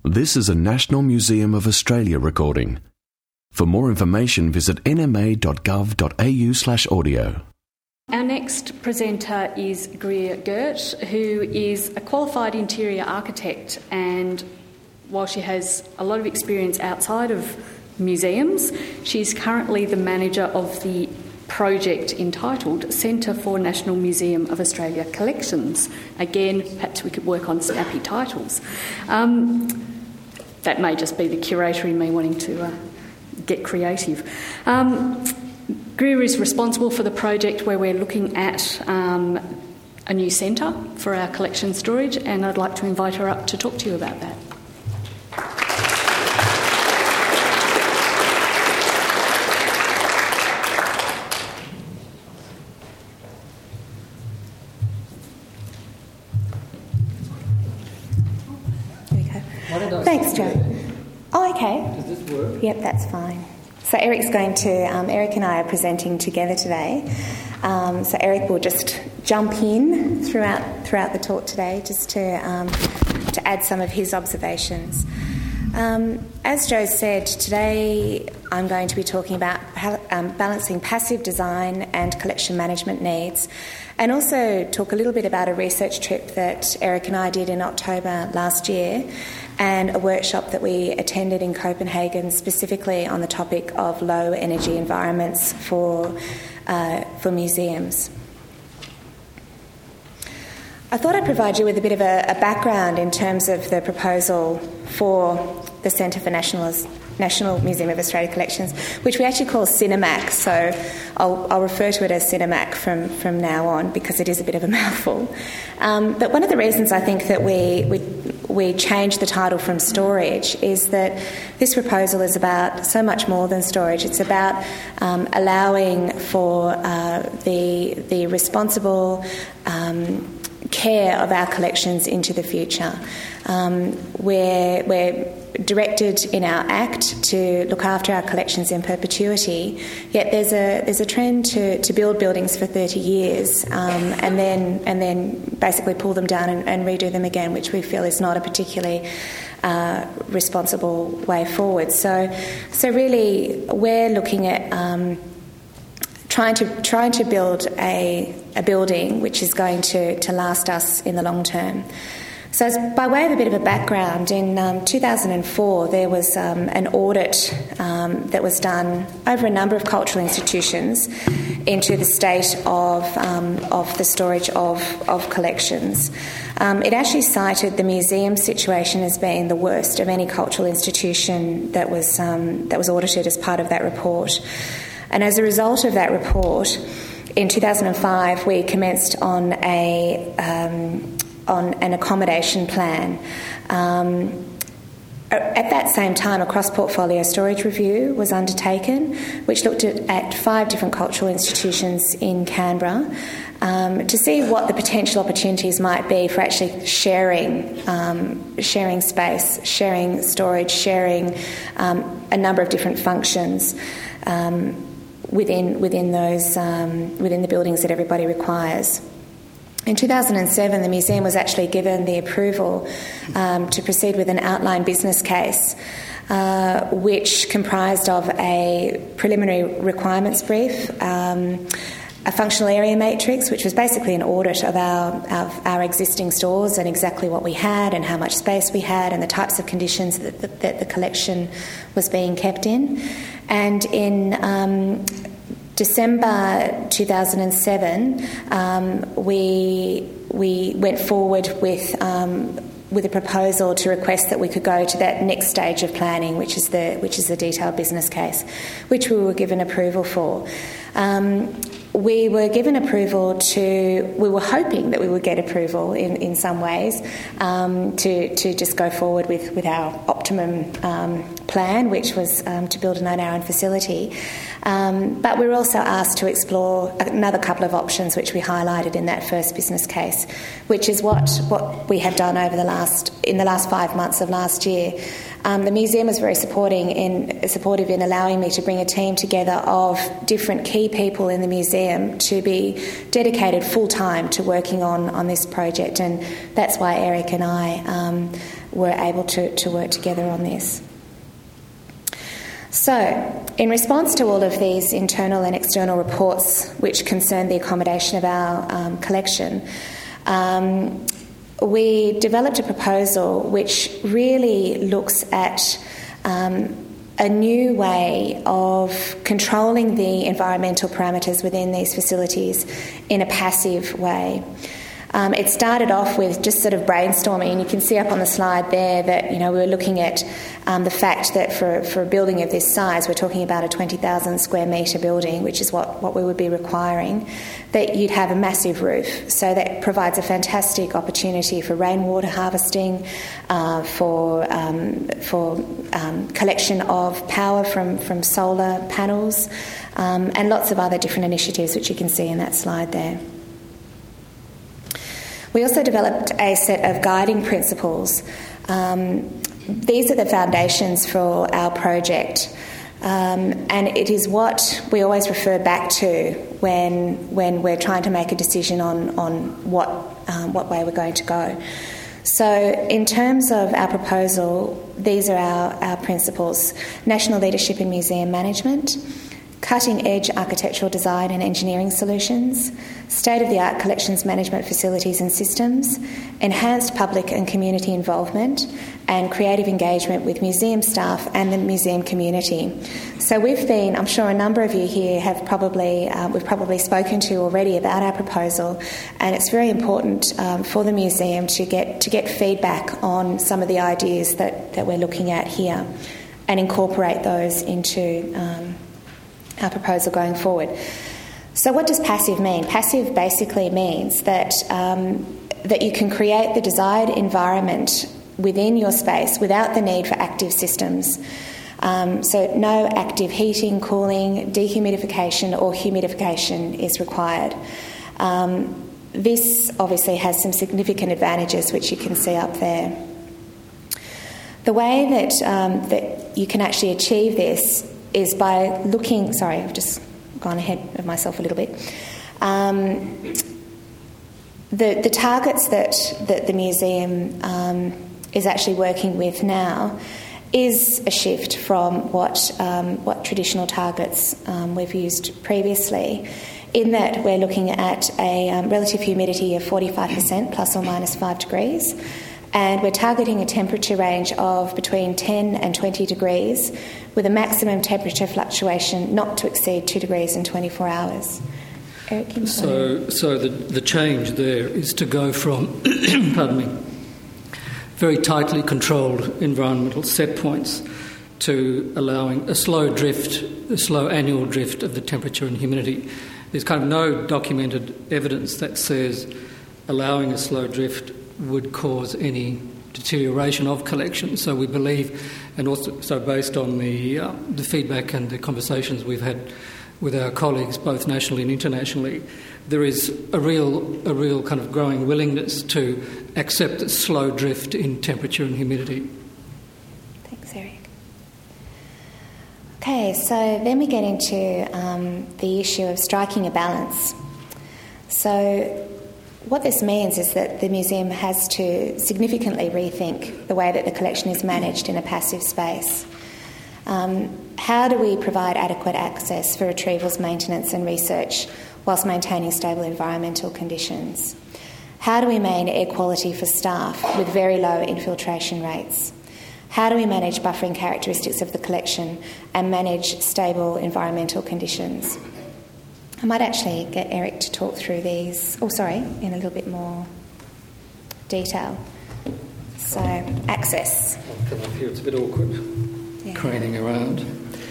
This is a National Museum of Australia recording. For more information, visit nma.gov.au/audio. Our next presenter is Greer Gert, who is a qualified interior architect, and while she has a lot of experience outside of museums, she's currently the manager of the project entitled Centre for National Museum of Australia Collections. Again, perhaps we could work on snappy titles. That may just be the curator in me wanting to get creative. Greer is responsible for the project where we're looking at a new centre for our collection storage, and I'd like to invite her up to talk to you about that. Thanks, Joe. Oh, okay. Does this work? Yep, that's fine. So Eric's going to, Eric and I are presenting together today. So Eric will just jump in throughout the talk today just to add some of his observations. As Joe said, today I'm going to be talking about balancing passive design and collection management needs, and also talk a little bit about a research trip that Eric and I did in October last year, and a workshop that we attended in Copenhagen specifically on the topic of low energy environments for museums. I thought I'd provide you with a bit of a background in terms of the proposal for the Centre for National Museum of Australia Collections, which we actually call CINEMAC, so I'll refer to it as CINEMAC from now on because it is a bit of a mouthful. But one of the reasons I think that we changed the title from storage is that this proposal is about so much more than storage. It's about allowing for the responsible care of our collections into the future. We're directed in our Act to look after our collections in perpetuity, yet there's a trend to build buildings for 30 years and then basically pull them down and redo them again, which we feel is not a particularly responsible way forward. So really we're looking at trying to build a building which is going to last us in the long term. So by way of a bit of a background, in 2004 there was an audit that was done over a number of cultural institutions into the state of the storage of collections. It actually cited the museum situation as being the worst of any cultural institution that was audited as part of that report. And as a result of that report, in 2005 we commenced on an accommodation plan. At that same time, a cross-portfolio storage review was undertaken, which looked at 5 different cultural institutions in Canberra to see what the potential opportunities might be for actually sharing space, sharing storage, sharing a number of different functions within the buildings that everybody requires. In 2007, the museum was actually given the approval to proceed with an outline business case, which comprised of a preliminary requirements brief, a functional area matrix, which was basically an audit of our existing stores and exactly what we had and how much space we had and the types of conditions that the collection was being kept in. And in December 2007, we went forward with a proposal to request that we could go to that next stage of planning, which is the detailed business case, which we were given approval for. We were given approval we were hoping that we would get approval in some ways to just go forward with our optimum plan, which was to build an own facility. But we were also asked to explore another couple of options which we highlighted in that first business case, which is what we have done in the last 5 months of last year. the museum was very supportive in allowing me to bring a team together of different key people in the museum to be dedicated full-time to working on this project, and that's why Eric and I were able to work together on this. So, in response to all of these internal and external reports which concern the accommodation of our collection, we developed a proposal which really looks at a new way of controlling the environmental parameters within these facilities in a passive way. It started off with just sort of brainstorming, and you can see up on the slide there that, we were looking at the fact that for a building of this size, we're talking about a 20,000 square metre building, which is what we would be requiring, that you'd have a massive roof. So that provides a fantastic opportunity for rainwater harvesting, for collection of power from solar panels, and lots of other different initiatives which you can see in that slide there. We also developed a set of guiding principles. These are the foundations for our project, and it is what we always refer back to when we're trying to make a decision on what way we're going to go. So in terms of our proposal, these are our principles: national leadership in museum management, cutting-edge architectural design and engineering solutions, state-of-the-art collections management facilities and systems, enhanced public and community involvement, and creative engagement with museum staff and the museum community. So I'm sure a number of you here have we've probably spoken to already about our proposal, and it's very important for the museum to get feedback on some of the ideas that we're looking at here and incorporate those into our proposal going forward. So what does passive mean? Passive basically means that you can create the desired environment within your space without the need for active systems. So no active heating, cooling, dehumidification or humidification is required. This obviously has some significant advantages which you can see up there. The way that you can actually achieve this is by looking... Sorry, I've just gone ahead of myself a little bit. The targets that the museum is actually working with now is a shift from what traditional targets we've used previously, in that we're looking at a relative humidity of 45% plus or minus 5 degrees, and we're targeting a temperature range of between 10 and 20 degrees with a maximum temperature fluctuation not to exceed 2 degrees in 24 hours. Eric, can you So the change there is to go from, very tightly controlled environmental set points to allowing a slow annual drift of the temperature and humidity. There's kind of no documented evidence that says allowing a slow drift would cause any deterioration of collections. So we believe, and also so based on the feedback and the conversations we've had with our colleagues both nationally and internationally, there is a real kind of growing willingness to accept a slow drift in temperature and humidity. Thanks, Eric. Okay, so then we get into the issue of striking a balance. So what this means is that the museum has to significantly rethink the way that the collection is managed in a passive space. How do we provide adequate access for retrievals, maintenance and research whilst maintaining stable environmental conditions? How do we maintain air quality for staff with very low infiltration rates? How do we manage buffering characteristics of the collection and manage stable environmental conditions? I might actually get Eric to talk through these, in a little bit more detail. So, access. I'll come up here, it's a bit awkward, craning around.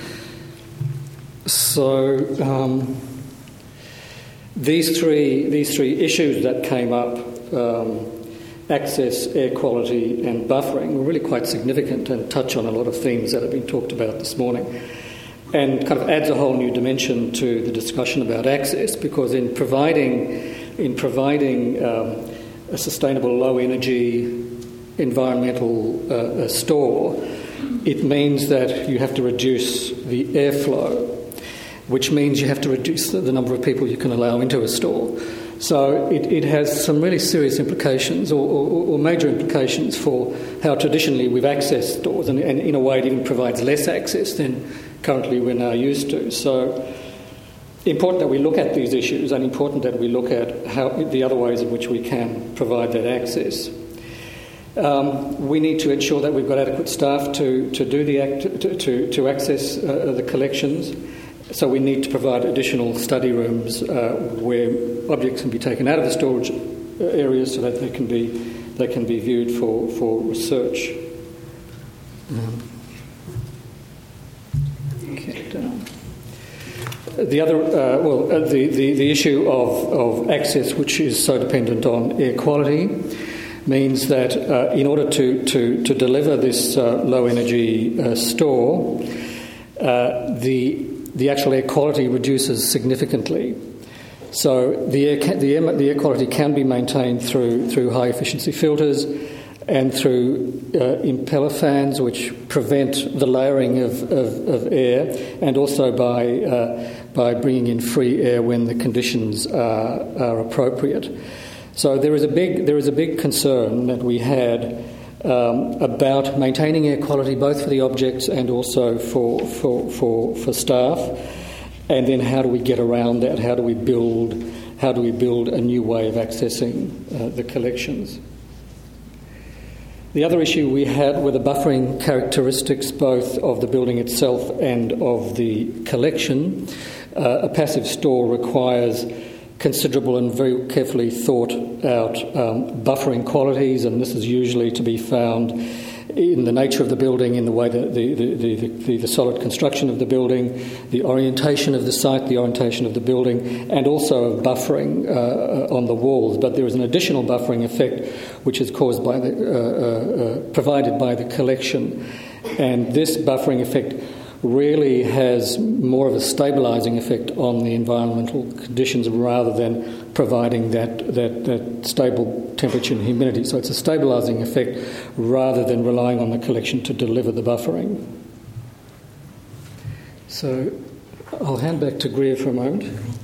So, these three issues that came up, access, air quality and buffering, were really quite significant and touch on a lot of themes that have been talked about this morning. And kind of adds a whole new dimension to the discussion about access, because in providing a sustainable low energy environmental store, it means that you have to reduce the airflow, which means you have to reduce the number of people you can allow into a store. So it has some really serious implications or major implications for how traditionally we've accessed stores, and in a way it even provides less access than currently we're now used to. So important that we look at these issues, and important that we look at how the other ways in which we can provide that access. We need to ensure that we've got adequate staff to access the collections. So we need to provide additional study rooms where objects can be taken out of the storage areas so that they can be viewed for research. The other, the issue of access, which is so dependent on air quality, means that in order to deliver this low energy store, the actual air quality reduces significantly. So the air quality can be maintained through high efficiency filters and through impeller fans, which prevent the layering of air, and also by bringing in free air when the conditions are appropriate. So there is a big concern that we had about maintaining air quality both for the objects and also for staff, and then how do we get around that? How do we build a new way of accessing the collections? The other issue we had were the buffering characteristics both of the building itself and of the collection. A passive store requires considerable and very carefully thought out buffering qualities, and this is usually to be found in the nature of the building, in the way that the solid construction of the building, the orientation of the site, the orientation of the building, and also of buffering on the walls. But there is an additional buffering effect which is caused by provided by the collection, and this buffering effect really has more of a stabilising effect on the environmental conditions rather than providing that stable temperature and humidity. So it's a stabilising effect rather than relying on the collection to deliver the buffering. So I'll hand back to Greer for a moment.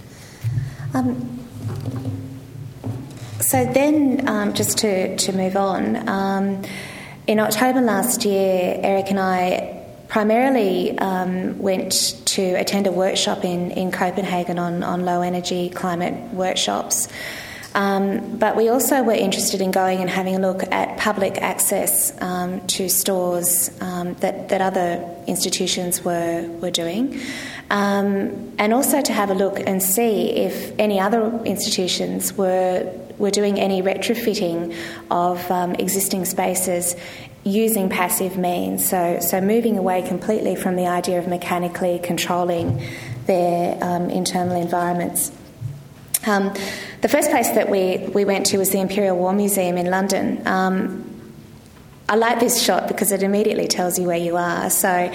So then, just to move on, in October last year, Eric and I primarily went to attend a workshop in Copenhagen on low energy climate workshops. But we also were interested in going and having a look at public access to stores that other institutions were doing, and also to have a look and see if any other institutions were doing any retrofitting of existing spaces using passive means, so moving away completely from the idea of mechanically controlling their internal environments. The first place that we went to was the Imperial War Museum in London. I like this shot because it immediately tells you where you are. So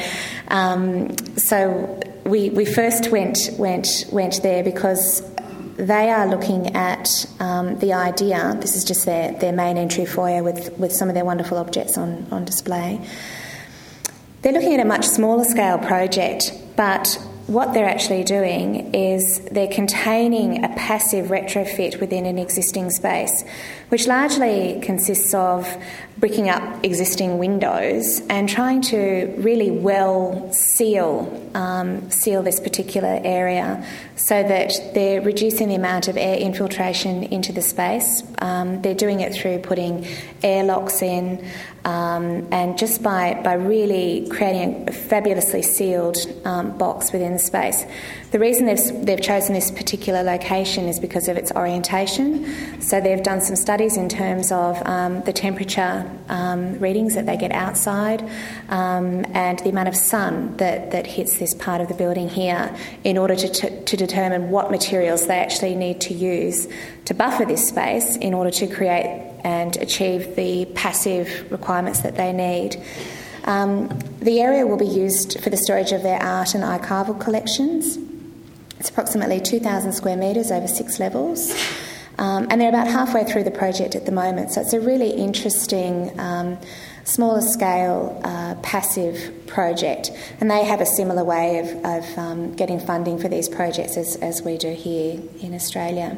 we first went there because they are looking at the idea. This is just their main entry foyer with some of their wonderful objects on display. They're looking at a much smaller scale project, but what they're actually doing is they're containing a passive retrofit within an existing space, which largely consists of bricking up existing windows and trying to really well seal this particular area so that they're reducing the amount of air infiltration into the space. They're doing it through putting airlocks in, and just by really creating a fabulously sealed box within the space. The reason they've chosen this particular location is because of its orientation. So they've done some studies in terms of the temperature readings that they get outside, and the amount of sun that hits this part of the building here, in order to determine what materials they actually need to use to buffer this space in order to create and achieve the passive requirements that they need. The area will be used for the storage of their art and archival collections. It's approximately 2,000 square metres over 6 levels. And they're about halfway through the project at the moment, so it's a really interesting smaller scale passive project, and they have a similar way of getting funding for these projects as we do here in Australia.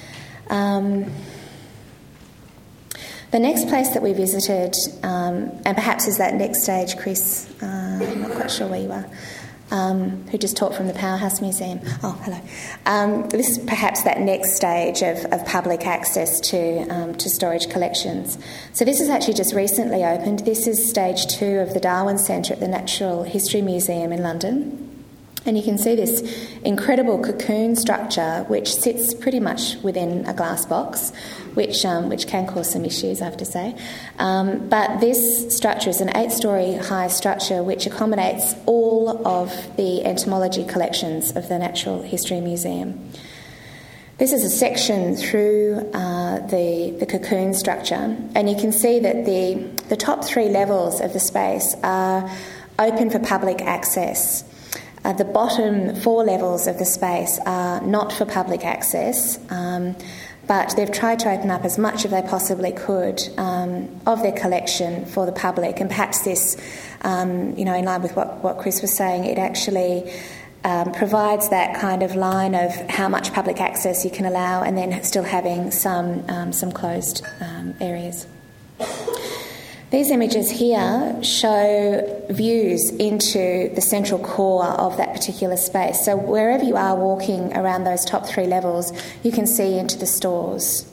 The next place that we visited, and perhaps is that next stage, Chris, I'm not quite sure where you are, who just talked from the Powerhouse Museum. Oh, hello. This is perhaps that next stage of public access to storage collections. So this is actually just recently opened. This is stage 2 of the Darwin Centre at the Natural History Museum in London. And you can see this incredible cocoon structure which sits pretty much within a glass box, which can cause some issues, I have to say. But this structure is an 8-storey high structure which accommodates all of the entomology collections of the Natural History Museum. This is a section through the cocoon structure, and you can see that the top 3 levels of the space are open for public access. The bottom 4 levels of the space are not for public access, but they've tried to open up as much as they possibly could of their collection for the public. And perhaps this, in line with what Chris was saying, it actually provides that kind of line of how much public access you can allow, and then still having some closed areas. These images here show views into the central core of that particular space. So wherever you are walking around those top 3 levels, you can see into the stores.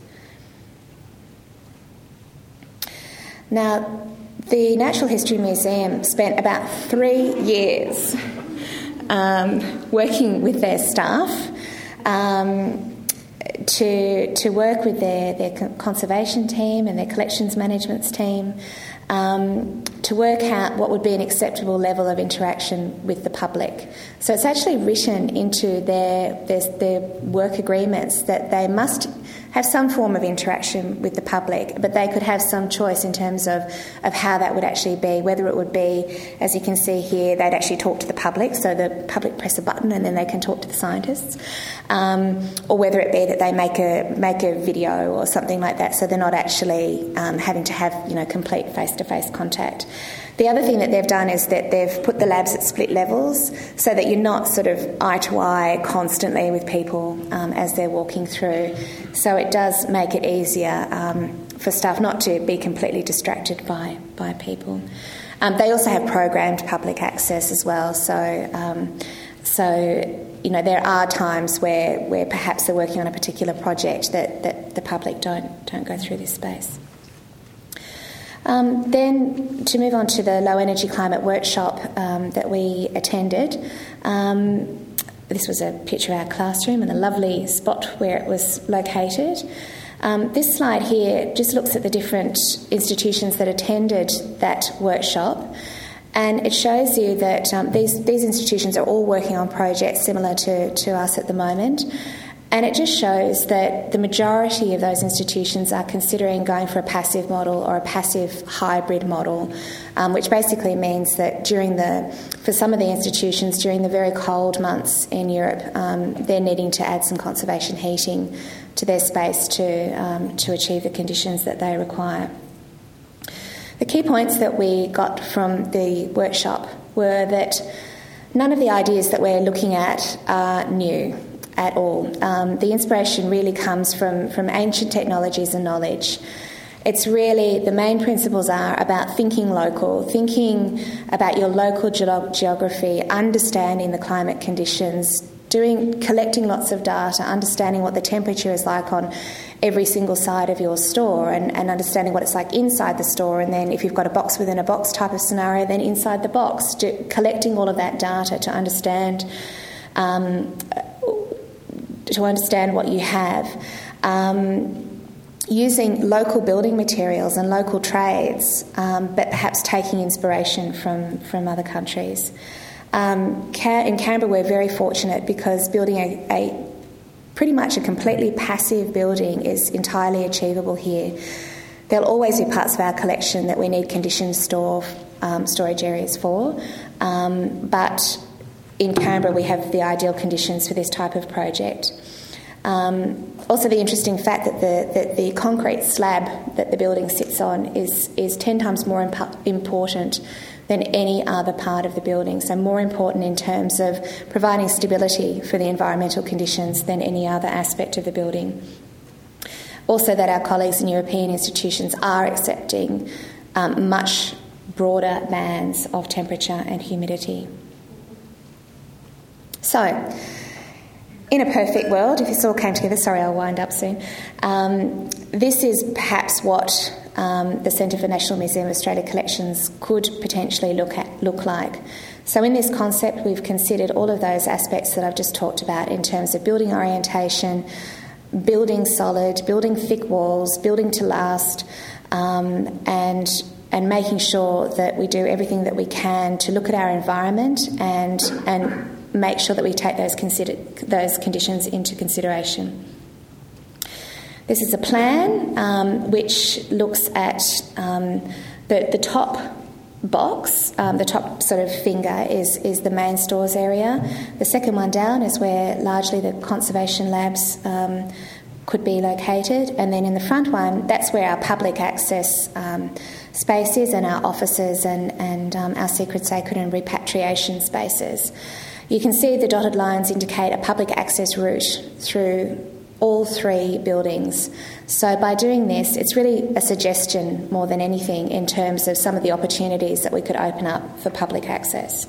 Now, the Natural History Museum spent about 3 years working with their staff to work with their conservation team and their collections management team to work out what would be an acceptable level of interaction with the public. So it's actually written into their work agreements that they must have some form of interaction with the public, but they could have some choice in terms of how that would actually be, whether it would be, as you can see here, they'd actually talk to the public, so the public press a button and then they can talk to the scientists, or whether it be that they make a video or something like that, so they're not actually having to have complete face-to-face contact. The other thing that they've done is that they've put the labs at split levels so that you're not sort of eye-to-eye constantly with people as they're walking through. So it does make it easier for staff not to be completely distracted by people. They also have programmed public access as well. So there are times where perhaps they're working on a particular project that the public don't go through this space. Then to move on to the low energy climate workshop that we attended, this was a picture of our classroom and a lovely spot where it was located. This slide here just looks at the different institutions that attended that workshop, and it shows you that these institutions are all working on projects similar to us at the moment. And it just shows that the majority of those institutions are considering going for a passive model or a passive hybrid model, which basically means that for some of the institutions during the very cold months in Europe, they're needing to add some conservation heating to their space to achieve the conditions that they require. The key points that we got from the workshop were that none of the ideas that we're looking at are new at all. The inspiration really comes from ancient technologies and knowledge. It's really, the main principles are about thinking local, thinking about your local geography, understanding the climate conditions, collecting lots of data, understanding what the temperature is like on every single side of your store, and understanding what it's like inside the store, and then if you've got a box within a box type of scenario, then inside the box, collecting all of that data to understand what you have, using local building materials and local trades, but perhaps taking inspiration from other countries. In Canberra, we're very fortunate because building a pretty much a completely passive building is entirely achievable here. There'll always be parts of our collection that we need conditioned storage areas for, but in Canberra we have the ideal conditions for this type of project. Also, the interesting fact that the concrete slab that the building sits on is 10 times more important than any other part of the building, so more important in terms of providing stability for the environmental conditions than any other aspect of the building. Also, that our colleagues in European institutions are accepting much broader bands of temperature and humidity. So, in a perfect world, if this all came together, sorry, I'll wind up soon, this is perhaps what the Centre for National Museum of Australia Collections could potentially look like. So in this concept, we've considered all of those aspects that I've just talked about in terms of building orientation, building solid, building thick walls, building to last, and making sure that we do everything that we can to look at our environment and make sure that we take those conditions into consideration. This is a plan which looks at the top box, the top sort of finger is the main stores area. The second one down is where largely the conservation labs could be located, and then in the front one, that's where our public access spaces and our offices and our secret, sacred and repatriation spaces. You can see the dotted lines indicate a public access route through all three buildings. So by doing this, it's really a suggestion more than anything in terms of some of the opportunities that we could open up for public access.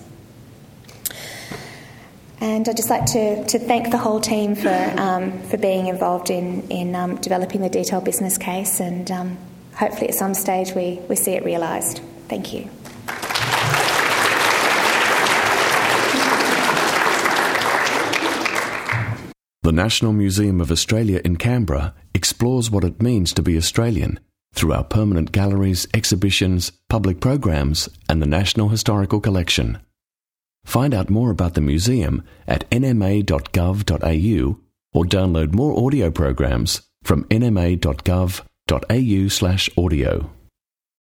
And I'd just like to thank the whole team for being involved in developing the detailed business case, and hopefully at some stage we see it realised. Thank you. The National Museum of Australia in Canberra explores what it means to be Australian through our permanent galleries, exhibitions, public programs, and the National Historical Collection. Find out more about the museum at nma.gov.au or download more audio programs from nma.gov.au/audio.